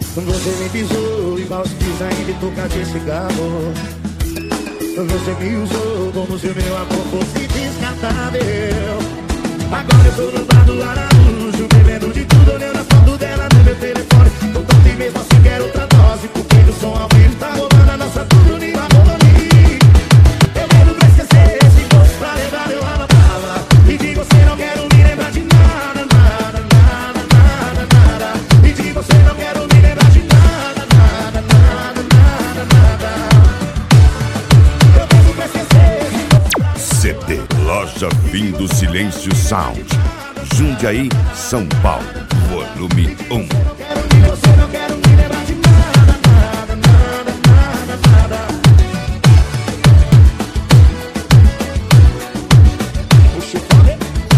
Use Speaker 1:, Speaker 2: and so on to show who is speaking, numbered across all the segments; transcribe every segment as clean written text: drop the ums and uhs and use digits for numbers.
Speaker 1: Você me pisou igual se pisa ainda e toca de cigarro. Você me usou como se o meu amor fosse descartável. Agora eu tô no bar do Araújo, bebendo de tudo, olhando a foto dela no meu telefone. Tô tonto e mesmo assim quero outra dose, porque o som ao vivo tá rolando a nossa tudo em harmonia. Eu bebo pra esquecer, se fosse pra levar eu anotava. E de você não quero me lembrar de nada, nada, nada, nada, nada. E de você não quero me lembrar de nada, nada, nada, nada, nada. Eu bebo pra esquecer, se fosse pra...
Speaker 2: CD Loja Fim do Silêncio Sound, Jundiaí, São Paulo, volume 1.
Speaker 1: Você não quero me lembrar de nada, nada, nada, nada, nada. Puxa o fone.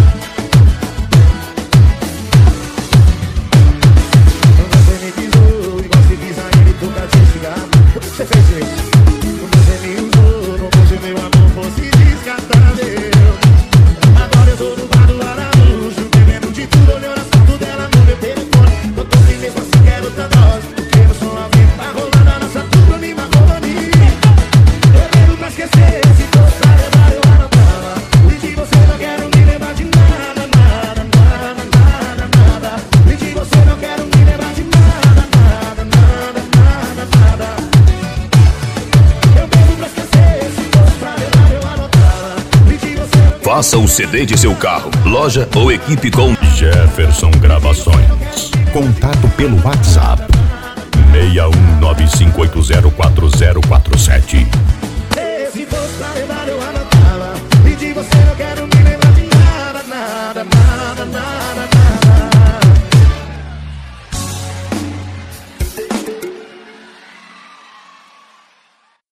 Speaker 1: Você me pisou igual se pisa ainda e toca de cigarro. Por que você fez isso? Você me usou como se meu amor fosse descartável. Agora eu tô no bar do Araújo, bebendo de tudo, olhando as fotos dela no meu telefone. Eu tô sem mesmo assim quero outra dose, porque o som ao vivo tá rolando a nossa tudo me harmonia. Eu bebo pra esquecer, se fosse pra levar eu anotava. E de você não quero me lembrar de nada, nada, nada, nada, nada. E de você não quero me lembrar de nada, nada, nada, nada, nada. Eu bebo pra esquecer, se fosse pra levar eu anotava. E de você não...
Speaker 3: Faça o CD de seu carro, loja ou equipe com Jefferson Gravações.
Speaker 2: Contato pelo WhatsApp
Speaker 3: 61985804047.
Speaker 1: Se fosse